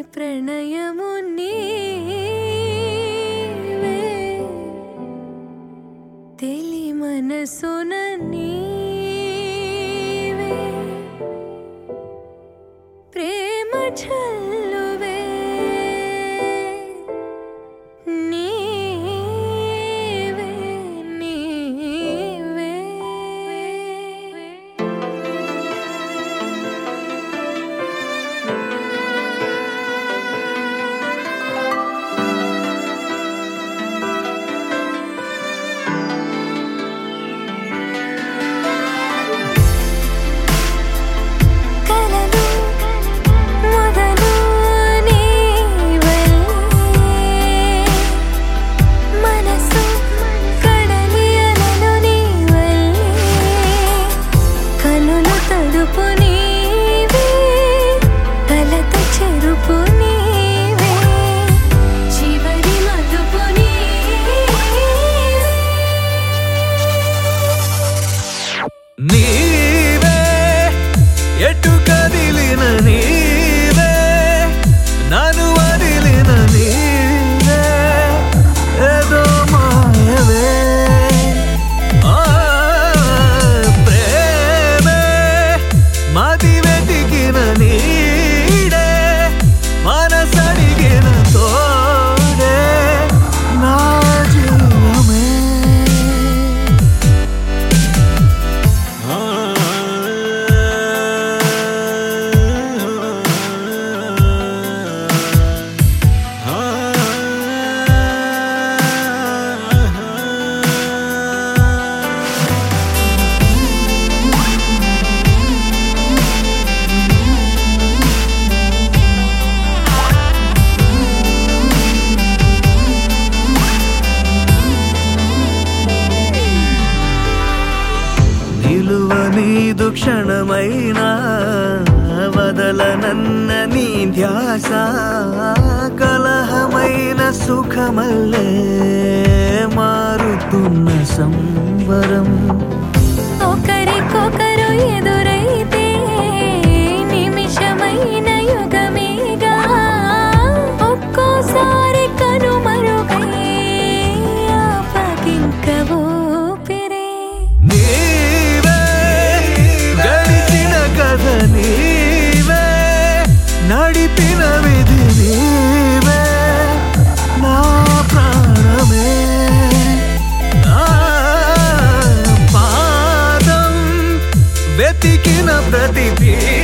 ప్రణయము నీవే తెలి మనసున నీవే ప్రేమ చల్లువే నీవే నీవే నీవే ఎటు కదిలిన నీవే నన్ను వదిలిన నీవే ఏదో మాయవే ప్రేమే మది వెతికిన నీడే మనసడిగిన తోడే నా జీవమే నీదు క్షణమైనా వదలనన్న నీ ధ్యాస కలహమైన సుఖమల్లే మారుతున్న సంబరం ఒకరికొకరు ఎదురైతే నిమిషమైన యుగమేగా ఒక్కోసారి కనుమరుగై ఆపగింక ఊపిరే నీవే నడిపిన విధి నీవే నా ప్రాణమే పాదం వెతికిన ప్రతి